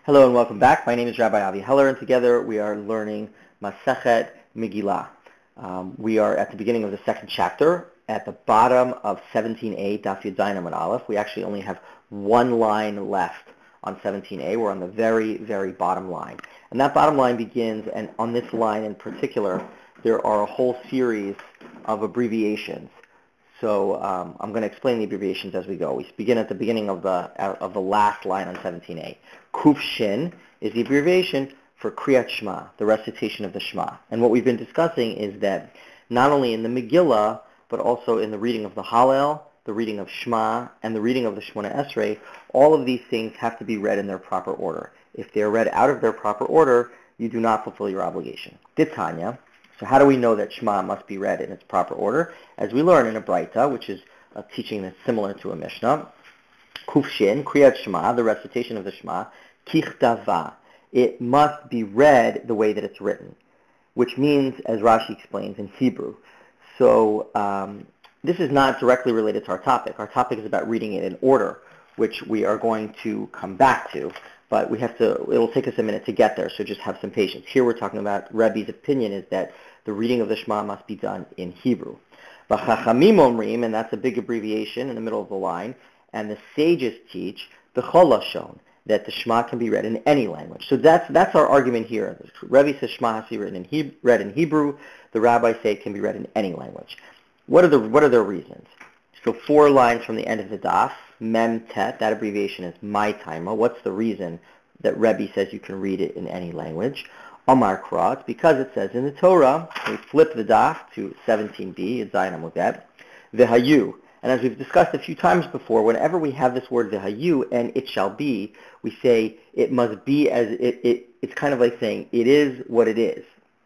Hello and welcome back. My name is Rabbi Avi Heller, and together we are learning Masechet Megillah. We are at the beginning of the second chapter, at the bottom of 17a, Daf Yud Zayin Amud Aleph. We actually only have one line left on 17a. We're on the very, very bottom line. And that bottom line begins, and on this line in particular, there are a whole series of abbreviations. So I'm going to explain the abbreviations as we go. We begin at the beginning of the last line on 17a. Kuf Shin is the abbreviation for Kriyat Shema, the recitation of the Shema. And what we've been discussing is that not only in the Megillah, but also in the reading of the Hallel, the reading of Shema, and the reading of the Shemona Esrei, all of these things have to be read in their proper order. If they're read out of their proper order, you do not fulfill your obligation. Ditanya. So how do we know that Shema must be read in its proper order? As we learn in a Braita, which is a teaching that's similar to a Mishnah, Kuf Shin, Kriyat Shema, the recitation of the Shema, Kichdava. It must be read the way that it's written, which means, as Rashi explains, in Hebrew. So this is not directly related to our topic. Our topic is about reading it in order, which we are going to come back to. But it'll take us a minute to get there, so just have some patience. Here we're talking about Rebbe's opinion is that the reading of the Shema must be done in Hebrew. V'chachamim omrim, and that's a big abbreviation in the middle of the line, and the sages teach, b'chol lashon, that the Shema can be read in any language. So that's our argument here. Rebbe says Shema has to be read in Hebrew. The rabbis say it can be read in any language. What are their reasons? So 4 lines from the end of the daf, Mem Tet, that abbreviation is my taima. What's the reason that Rebbe says you can read it in any language? Omar Kra, it's because it says in the Torah, we flip the daf to 17b, it's Zayin Amud Bet, V'hayu. And as we've discussed a few times before, whenever we have this word V'hayu and it shall be, we say it must be as it's kind of like saying it is what it is.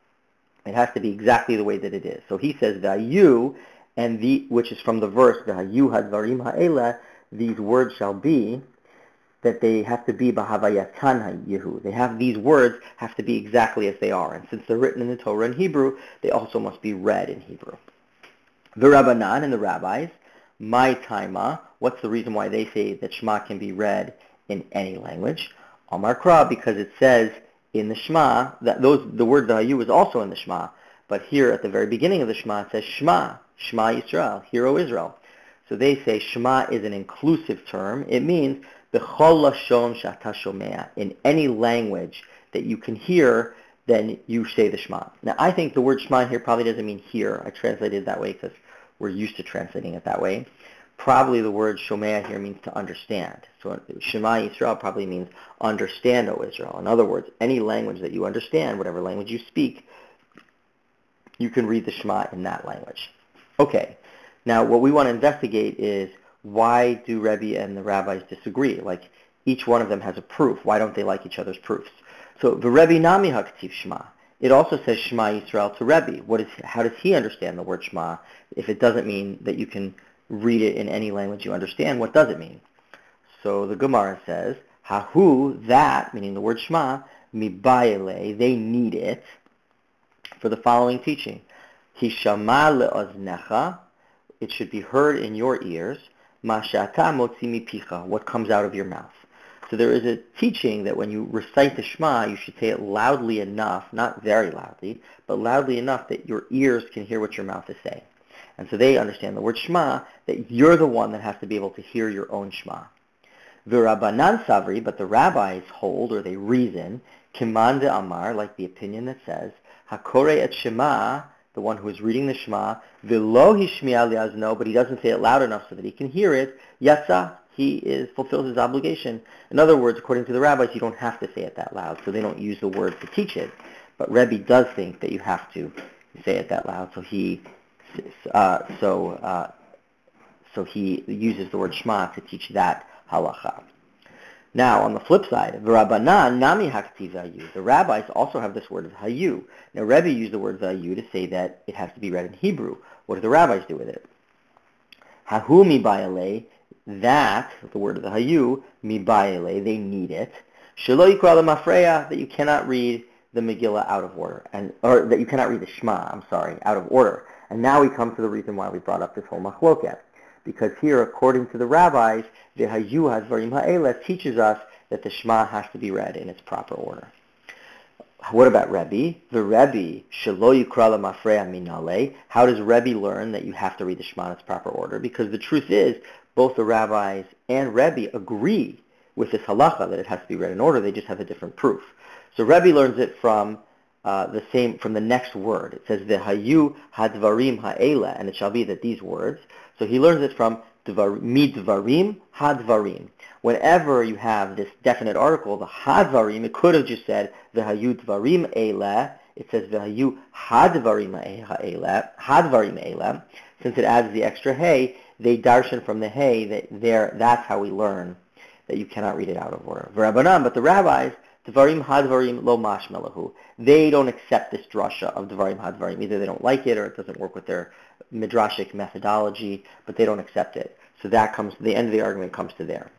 It has to be exactly the way that it is. So he says V'hayu, which is from the verse V'hayu hadvarim ha'ela, these words shall be, that they have to be b'havayatan ha'yehu. These words have to be exactly as they are. And since they're written in the Torah in Hebrew, they also must be read in Hebrew. The Rabbanan and the rabbis, my taima, what's the reason why they say that Shema can be read in any language? Amar Kra, because it says in the Shema, the word V'hayu is also in the Shema, but here at the very beginning of the Shema it says Shema Yisrael, Hear O Israel. So they say Shema is an inclusive term. It means b'chol lashon she'ata shomea. In any language that you can hear, then you say the Shema. Now, I think the word Shema here probably doesn't mean hear. I translated it that way because we're used to translating it that way. Probably the word shomea here means to understand. So Shema Yisrael probably means understand, O Israel. In other words, any language that you understand, whatever language you speak, you can read the Shema in that language. Okay. Now, what we want to investigate is why do Rebbe and the rabbis disagree? Like, each one of them has a proof. Why don't they like each other's proofs? So, the Rebbe nami haktiv Shema. It also says Shema Yisrael to Rebbe. How does he understand the word Shema? If it doesn't mean that you can read it in any language you understand, what does it mean? So, the Gemara says, Hahu, that, meaning the word Shema, mibayele, they need it for the following teaching. Hishama le'oznecha, it should be heard in your ears, mashata motzi mipicha, what comes out of your mouth. So there is a teaching that when you recite the Shema, you should say it loudly enough, not very loudly, but loudly enough that your ears can hear what your mouth is saying. And so they understand the word Shema, that you're the one that has to be able to hear your own Shema. V'Rabbanan savri, but the rabbis hold, or they reason, kiman de amar, like the opinion that says, hakore et Shema, the one who is reading the Shema, v'lo hishmi'a li'azno, but he doesn't say it loud enough so that he can hear it, yatsa, he fulfills his obligation. In other words, according to the rabbis, you don't have to say it that loud, so they don't use the word to teach it. But Rebbe does think that you have to say it that loud, so he uses the word Shema to teach that halacha. Now, on the flip side, V'Rabbanan nami haktiv V'hayu. The rabbis also have this word of Hayu. Now, Rebbe used the word V'hayu to say that it has to be read in Hebrew. What do the rabbis do with it? Hahu mibayale, that, the word of the Hayu, mibayale, they need it. Shelo yikra lemafreya, that you cannot read the Megillah out of order, or that you cannot read the Shema, out of order. And now we come to the reason why we brought up this whole machloket. Because here, according to the rabbis, the Hayu Hadvarim Ha'ela teaches us that the Shema has to be read in its proper order. What about Rebbe? The Rebbe, Shelo Yikra Lemafreya Minale. How does Rebbe learn that you have to read the Shema in its proper order? Because the truth is, both the rabbis and Rebbe agree with this halacha that it has to be read in order. They just have a different proof. So Rebbe learns it from from the next word. It says V'hayu hadvarim ha'ela, and it shall be that these words. So he learns it from midvarim hadvarim. Whenever you have this definite article, the hadvarim, it could have just said V'hayu dvarim ela. It says V'hayu hadvarim ela. Since it adds the extra hey, they darshan from the hey. That's how we learn that you cannot read it out of order. V'Rabbanan, but the rabbis, Dvarim hadvarim lo mashmelahu. They don't accept this drasha of Dvarim hadvarim. Either they don't like it or it doesn't work with their midrashic methodology, but they don't accept it. So that comes, the end of the argument comes to there.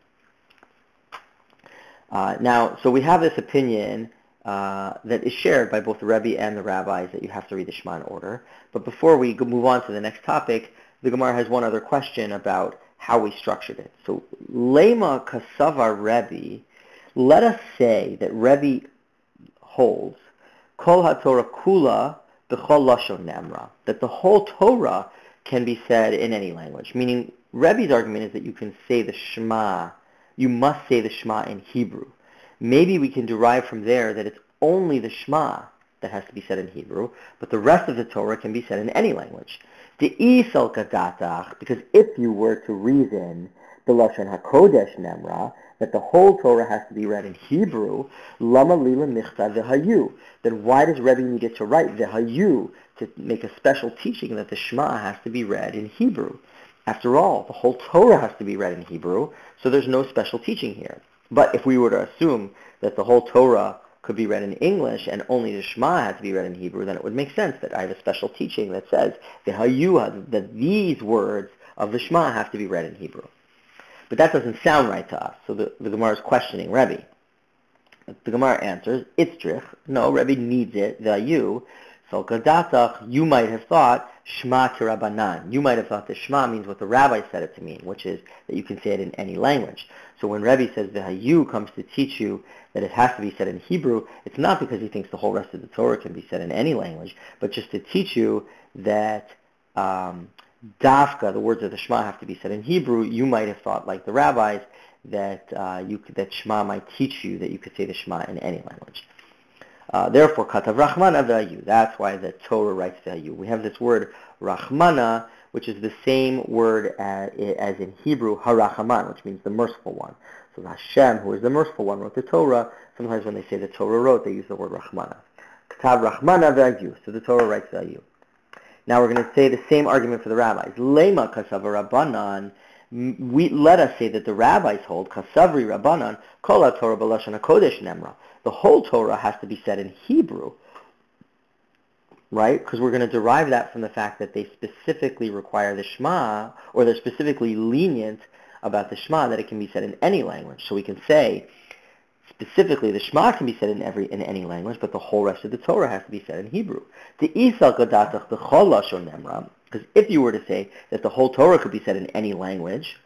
So we have this opinion that is shared by both the Rebbe and the rabbis that you have to read the Shema in order. But before we move on to the next topic, the Gemara has one other question about how we structured it. So, Lema Kasavar Rebbe, let us say that Rebbe holds Kol HaTorah Kula B'chol Lashon Nemra, that the whole Torah can be said in any language. Meaning, Rebbe's argument is that you can say the Shema, you must say the Shema in Hebrew. Maybe we can derive from there that it's only the Shema that has to be said in Hebrew, but the rest of the Torah can be said in any language. De'isal kadatach, because if you were to reason the Lashon HaKodesh Nemra, that the whole Torah has to be read in Hebrew, lama lila michta v'hayu, then why does Rebbe need it to write v'hayu to make a special teaching that the Shema has to be read in Hebrew? After all, the whole Torah has to be read in Hebrew, so there's no special teaching here. But if we were to assume that the whole Torah could be read in English and only the Shema had to be read in Hebrew, then it would make sense that I have a special teaching that says v'hayu, that these words of the Shema have to be read in Hebrew. But that doesn't sound right to us. So the Gemara is questioning Rebbe. The Gemara answers, Itzrich, no, Rebbe needs it, v'hayu. So kadatach, you might have thought Shema kirabanan. You might have thought that Shema means what the rabbi said it to mean, which is that you can say it in any language. So when Rebbe says v'hayu comes to teach you that it has to be said in Hebrew, it's not because he thinks the whole rest of the Torah can be said in any language, but just to teach you that Dafka, the words of the Shema have to be said in Hebrew. You might have thought, like the rabbis, that that Shema might teach you that you could say the Shema in any language. Therefore, Katav Rachmana v'hayu. That's why the Torah writes v'hayu. We have this word Rachmana, which is the same word as in Hebrew Harachaman, which means the merciful one. So Hashem, who is the merciful one, wrote the Torah. Sometimes when they say the Torah wrote, they use the word Rachmana. Katav Rachmana v'hayu. So the Torah writes v'hayu. Now we're going to say the same argument for the rabbis. Lema kasavri rabbanan. Let us say that the rabbis hold kasavri rabbanan kol haTorah b'lashon hakodesh nemra. The whole Torah has to be said in Hebrew, right? Because we're going to derive that from the fact that they specifically require the Shema, or they're specifically lenient about the Shema that it can be said in any language. So we can say specifically, the Shema can be said in any language, but the whole rest of the Torah has to be said in Hebrew. Because if you were to say that the whole Torah could be said in any language,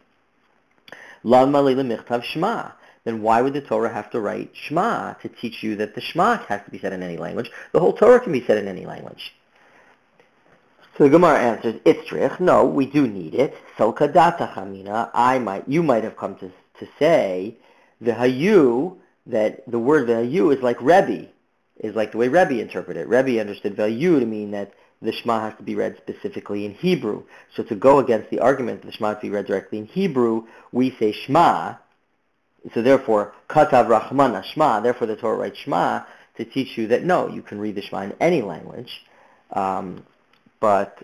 then why would the Torah have to write Shema to teach you that the Shema has to be said in any language? The whole Torah can be said in any language. So the Gemara answers, Itzrich, no, we do need it. So kadata chamina, you might have come to say, v'hayu, that the word v'hayu is like Rebbe, is like the way Rebbe interpreted it. Rebbe understood v'hayu to mean that the Shema has to be read specifically in Hebrew. So to go against the argument that the Shema has to be read directly in Hebrew, we say Shema. So therefore, Katav Rachmana Shema, therefore the Torah writes Shema to teach you that no, you can read the Shema in any language, but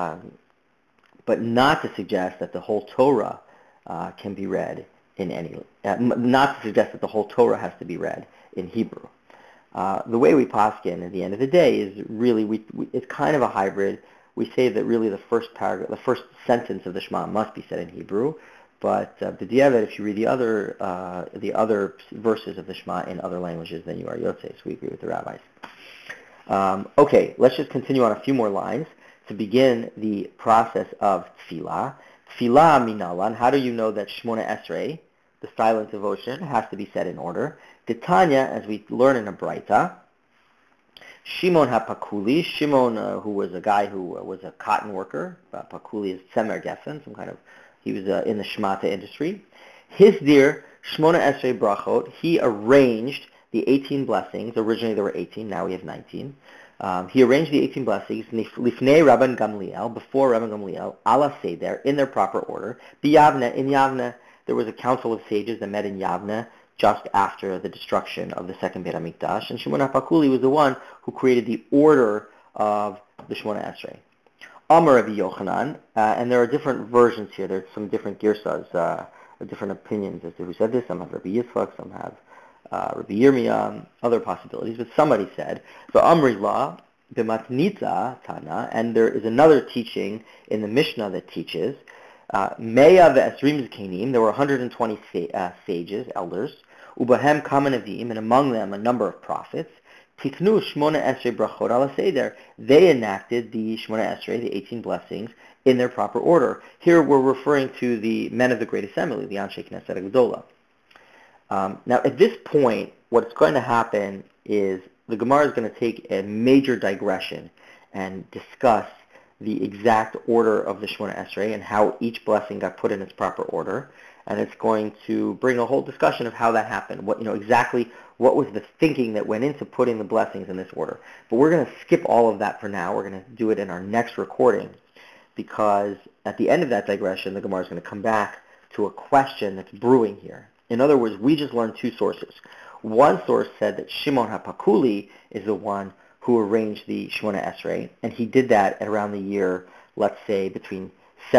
not to suggest that the whole Torah can be read in any, not to suggest that the whole Torah has to be read in Hebrew. The way we paskin at the end of the day is really, it's kind of a hybrid. We say that really the first paragraph, the first sentence of the Shema must be said in Hebrew, but b'diavad, if you read the other verses of the Shema in other languages, then you are yotzei. So we agree with the rabbis. Okay, let's just continue on a few more lines to begin the process of tefillah. Tefillah minalan. How do you know that Shmona Esrei the silent devotion, has to be said in order. Titania, as we learn in a Braita, Shimon HaPakuli, Shimon, who was a guy who was a cotton worker, Pakuli is Tzemer Geffen, he was in the Shmata industry. His dear Shmona Esrei Brachot, he arranged the 18 blessings. Originally there were 18, now we have 19. He arranged the 18 blessings, Lifnei Rabban Gamliel, before Rabban Gamliel, ala Seder, in their proper order. B'Yavne, in Yavne, there was a council of sages that met in Yavne just after the destruction of the second Beit HaMikdash, and Shimon HaPakuli was the one who created the order of the Shmona Esrei. Amar Rabbi Yochanan, and there are different versions here. There's some different girsas, different opinions as to who said this. Some have Rabbi Yitzchak, some have Rabbi Yirmiyah, other possibilities. But somebody said, Amri La, b'matnitza Tana, and there is another teaching in the Mishnah that teaches, Meya ve'esrim zkenim, there were 120 sages, elders, ubahem kama nevim, and among them a number of prophets, tiknu shmona esrei brachot ala seder, they enacted the shmona esrei, the 18 blessings, in their proper order. Here we're referring to the men of the Great Assembly, the Anshe Knesset HaGedolah. Now at this point, what's going to happen is the Gemara is going to take a major digression and discuss the exact order of the Shmona Esrei and how each blessing got put in its proper order, and it's going to bring a whole discussion of how that happened, exactly what was the thinking that went into putting the blessings in this order. But we're going to skip all of that for now. We're going to do it in our next recording, because at the end of that digression, the Gemara is going to come back to a question that's brewing here. In other words, we just learned two sources. One source said that Shimon HaPakuli is the one who arranged the Shmona Esrei, and he did that at around the year, let's say, between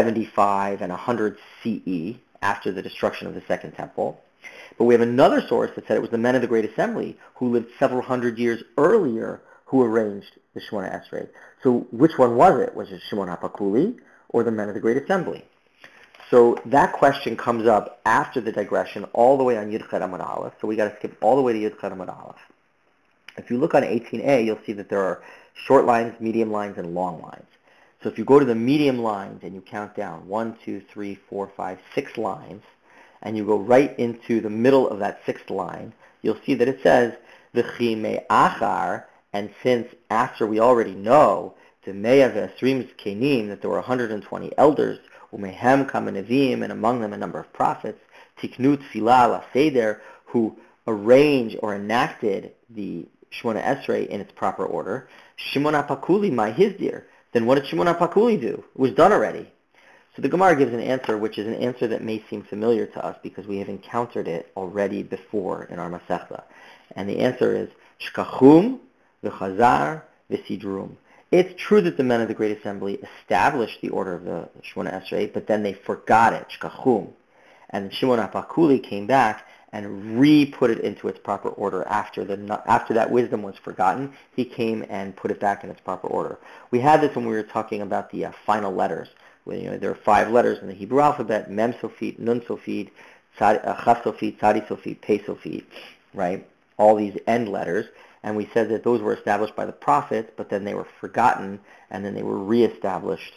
75 and 100 CE, after the destruction of the Second Temple. But we have another source that said it was the men of the Great Assembly who lived several hundred years earlier who arranged the Shmona Esrei. So which one was it? Was it Shimon HaPakuli or the men of the Great Assembly? So that question comes up after the digression all the way on Yud Chet Amud Aleph. So we got to skip all the way to Yud Chet Amud Aleph. If you look on 18a, you'll see that there are short lines, medium lines, and long lines. So if you go to the medium lines and you count down 1, 2, 3, 4, 5, 6 lines, and you go right into the middle of that sixth line, you'll see that it says V'chi me'achar, and since after we already know the Meya ve'esrim zkenim, that there were 120 elders, umehem kama nevim, and among them a number of prophets, tiknu tefillah la seder, who arranged or enacted the Shmona Esrei in its proper order. Shimon HaPakuli, his dear. Then what did Shimon HaPakuli do? It was done already. So the Gemara gives an answer, which is an answer that may seem familiar to us because we have encountered it already before in our Masechta. And the answer is Shkachum v'chazar v'sidrum. It's true that the men of the Great Assembly established the order of the Shmona Esrei, but then they forgot it, Shkachum. And Shimon HaPakuli came back and re-put it into its proper order after that wisdom was forgotten. He came and put it back in its proper order. We had this when we were talking about the final letters. There are 5 letters in the Hebrew alphabet: Mem Sofit, Nun Sofit, Chaf Sofit, Tzadi Sofit, Pei Sofit, right? All these end letters. And we said that those were established by the prophets, but then they were forgotten, and then they were re-established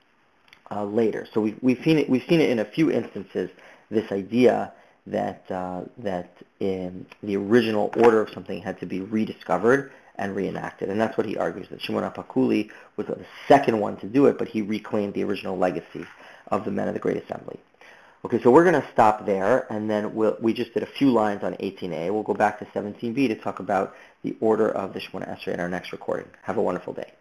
later. So we've seen it in a few instances, this idea that in the original order of something had to be rediscovered and reenacted. And that's what he argues, that Shimon HaPakuli was the second one to do it, but he reclaimed the original legacy of the men of the Great Assembly. Okay, so we're going to stop there, and then we just did a few lines on 18a. We'll go back to 17b to talk about the order of the Shmona Esrei in our next recording. Have a wonderful day.